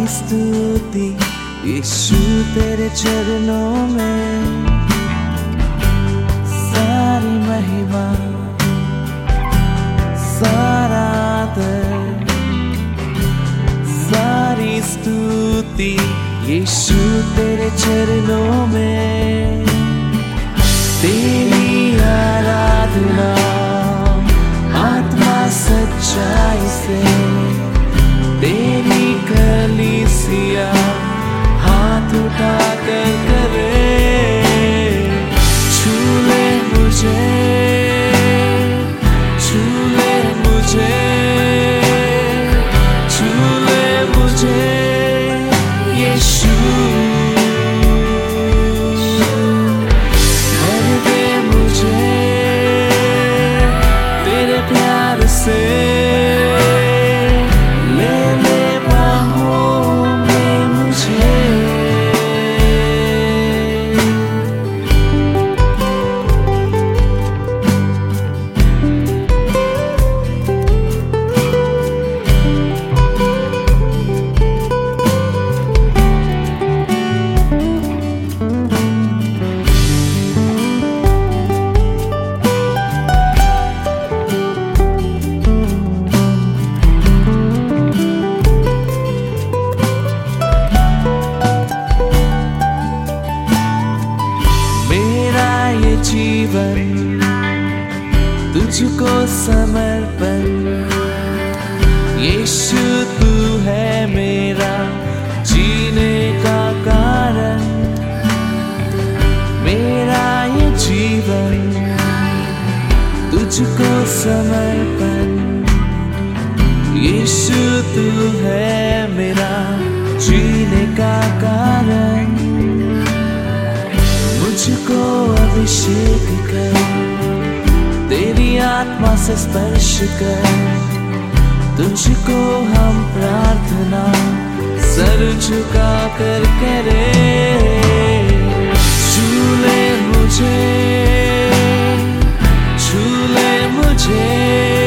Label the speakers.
Speaker 1: स्तुति यीशु तेरे चरणों में, सारी महिमा सारा आदर सारी स्तुति यीशु तेरे चरणों में। तेरी आराधना आत्मा सच्चाई से, तेरी कलीसिया हाथ उठा कर करे। छू ले मुझे, छू ले मुझे, छू ले मुझे यीशु। भर दे मुझे तेरे प्यार से, जीवन तुझको समर्पण। यीशु तू है मेरा जीने का कारण, मेरा ये जीवन तुझको समर्पण। यीशु तू है मेरा जीने का कारण। मुझको अभिषेक कर, तेरी आत्मा से स्पर्श कर। तुझको हम प्रार्थना सर झुका कर करे। छू ले मुझे, छू ले मुझे।